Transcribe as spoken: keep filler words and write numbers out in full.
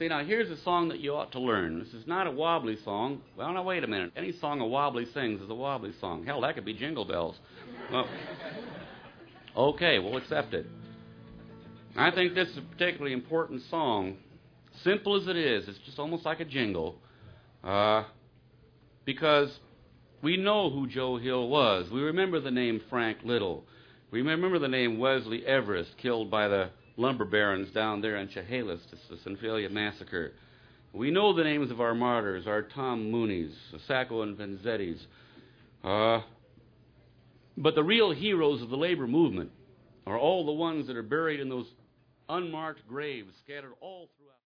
See, now here's a song that you ought to learn. This is not a wobbly song. Well, now wait a minute. Any song a wobbly sings is a wobbly song. Hell, that could be Jingle Bells. Well, okay, we'll accept it. I think this is a particularly important song. Simple as it is, it's just almost like a jingle. Uh, because we know who Joe Hill was. We remember the name Frank Little. We remember the name Wesley Everest, killed by the lumber barons down there in Chehalis, the Centralia Massacre. We know the names of our martyrs, our Tom Mooneys, the Sacco and Vanzettis. Uh, but the real heroes of the labor movement are all the ones that are buried in those unmarked graves scattered all throughout.